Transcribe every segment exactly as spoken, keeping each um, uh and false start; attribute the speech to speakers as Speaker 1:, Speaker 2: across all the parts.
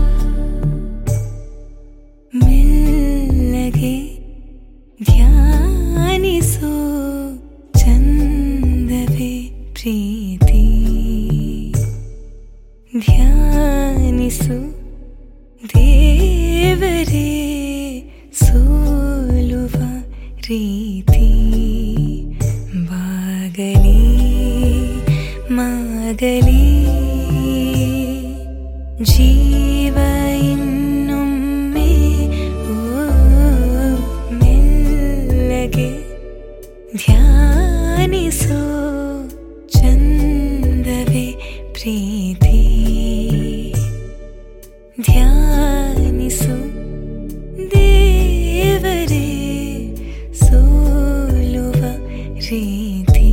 Speaker 1: ಮೆಲ್ಲಗೆ ಧ್ಯಾನಿಸೋ ಚಂದವೇ ಪ್ರೀತಿ ಧ್ಯಾನಿಸು ದೇವರೇ ಸೋಲುವ ರೀತಿ ಬಾಗಲಿ ಮಾಗಲಿ ಜೀವ ಇನ್ನೊಮ್ಮೆ ಓ ಮೆಲ್ಲಗೆ ಧ್ಯಾನಿಸೋ ಚಂದವೇ ಪ್ರೀತಿ ಧ್ಯಾನಿಸು ದೇವರೇ ಸೋಲುವ ರೀತಿ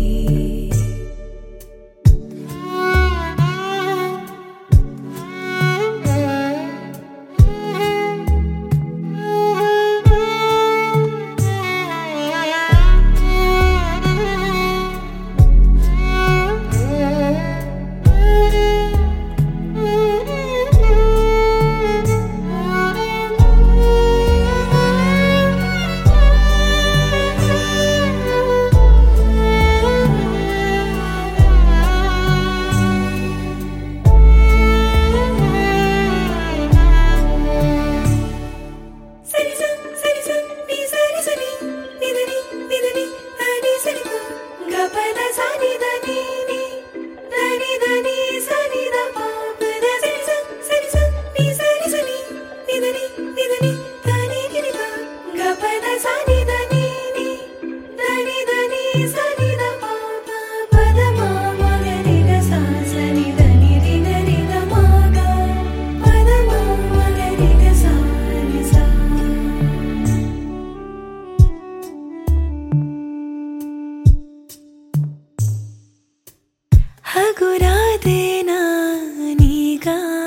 Speaker 1: ಹಗುರಾದೆ ನಾನೀಗ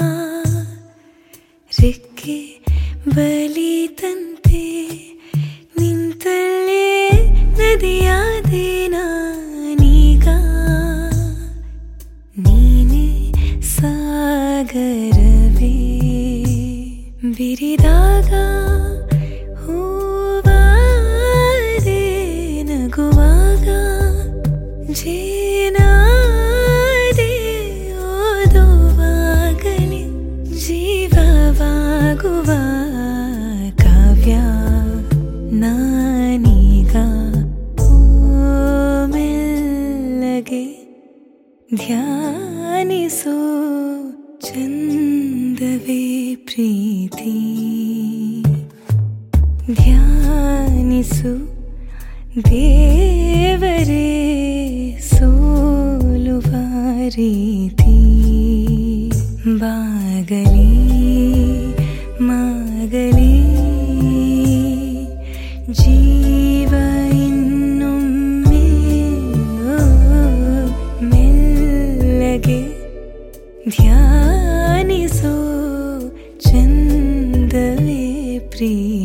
Speaker 1: ರೆಕ್ಕೆ ಬಲಿತಂತೆ ನಿಂತಲ್ಲೇ ನದಿಯಾದೆ ನಾನೀಗ ನೀನೇ ಸಾಗರವೇ ಬಿರಿದಾಗ ಹೂವಾದೆ ನಗುವಾಗ ಜೇನ ಜೀವವಾಗುವ ಕಾವ್ಯ ನಾನೀಗ ಮೆಲ್ಲಗೆ ಧ್ಯಾನಿಸೋ ಚಂದವೇ ಪ್ರೀತಿ ಧ್ಯಾನಿಸು ದೇವರೇ ಸೋಲುವ ರೀತಿ ಬಾಗಲಿ ಮಾಗಲಿ ಜೀವ ಇನ್ನೊಮ್ಮೆ ಮೆಲ್ಲಗೆ ಧ್ಯಾನಿಸೋ ಚಂದವೇ ಪ್ರಿಯ